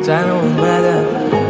تنها اومدم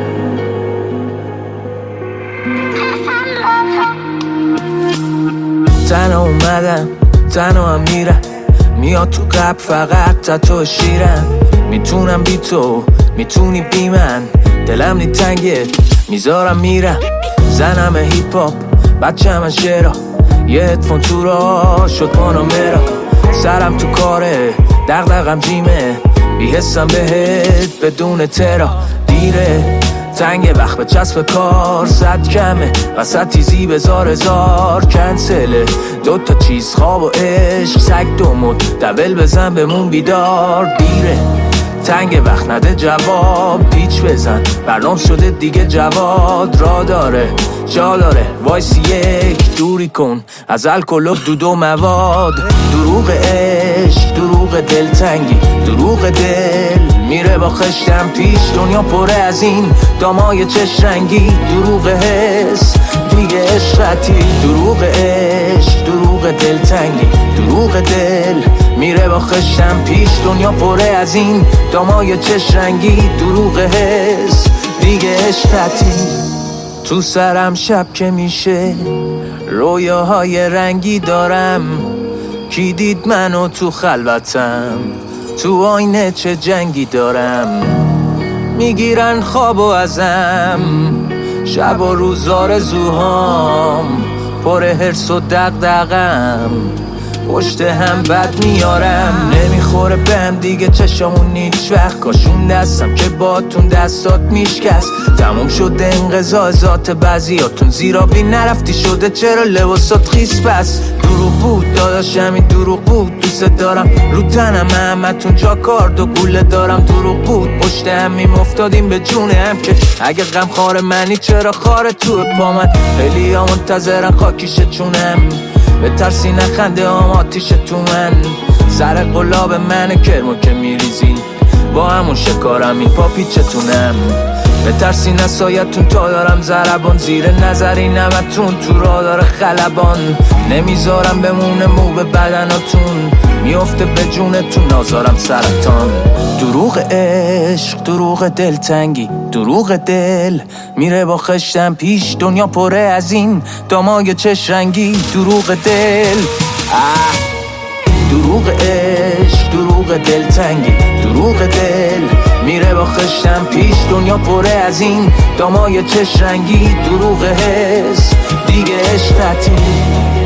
تنها اومدم تنها هم میرم میاد تو قلب فقط تو شیرم میتونم بی تو میتونی بی من دلم نی تنگه میذارم میرم زنم هیپ هاپ بچه من شعرا یه هدفون تو را شد پانامرا سرم تو کاره دغدغم جیمه بیحسم بهت بدون ترا دیره تنگ وقت به چسب کار صد کمه وسط تیزی بزار هزار کنسله دوتا چیز خواب و عشق سگ دومون دبل بزن بمون بیدار دیره تنگ وقت نده جواب پیچ بزن برنامه شده دیگه جواد را داره جا داره وایسی یک دوری کن از الکل و دود و مواد دروغ عشق دروغ دلتنگی دروغ دل میره با خشتم پیش دنیا پره از این دامای چش رنگی دروغ حس دیگه عشقتی دروغ عشق دروغ دلتنگی دروغ دل میره با خشتم پیش دنیا پره از این دامای چش رنگی دروغ حس دیگه عشقتی تو سرم شب که میشه رویاهای رنگی دارم کی دید منو تو خلوتم تو آینه چه جنگی دارم میگیرن خوابو ازم شب و روز آرزوهام پر حرص و دغدغم پشت هم بد میارم نمیخوره بهم دیگه چشامون هیچ وقت کاشون دستم که باتون دستات میشکست تموم شده انقضا ذات بعضیاتون زیرا بی نرفتی شده چرا لباسات خیس پس دروغ بود داداشم این دروغ بود دوست دارم رو تنم همتون جا کارد و گوله دارم دروغ بود پشت همیم افتادیم به جون هم که اگه غم خار منی چرا خار تو پا من خیلی ها منتظرن خاکیشه چونم به ترسی نخنده هم آتیش تو من سر قلاب من کرمو که میریزین با همون شکارم این پا پیچتونم به ترسی نسایتون تا دارم ضربان زیر نظری نمتون تو را داره خلبان نمیذارم بمونه مو به بدناتون میفته به جونتون نازارم سرطان دروغ عشق دروغ دلتنگی دروغ دل میره با خشتم پیش دنیا پره از این دامای چش رنگی دروغ دل دروغ عشق دروغ دلتنگی دروغ دل میره با خشتم پیش دنیا پره از این دامای چش رنگی دروغ حس دیگه عشقتی